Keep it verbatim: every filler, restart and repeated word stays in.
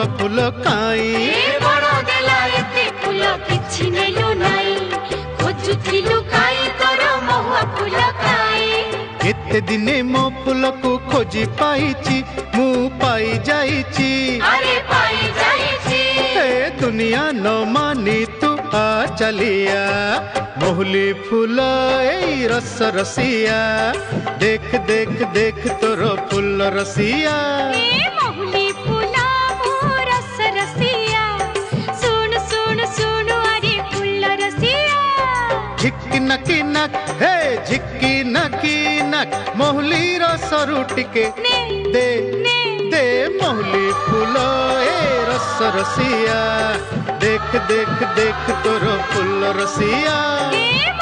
महुआ फूल काई ए बड़ देला एते फूल किछि नेलु नाई खोजुथिलु काई तोर महुआ फूल काई केते दिने मो फूल को खोजी पाइची मु पाई जाइची अरे पाई जाइची हे दुनिया न मानी तू आ चलिया मोहली फूल ए रस रसिया देख देख देख तोर फूल रसिया ए महुली फूला मो रस रसिया सुन सुन सुन अरे फूल रसिया झिक्की नकी नक हे झिक्की नकी नक मोहली रस रुटिके ने दे ने दे मोहली फूल ए रस रसिया देख देख देख तोर फूल रसिया ए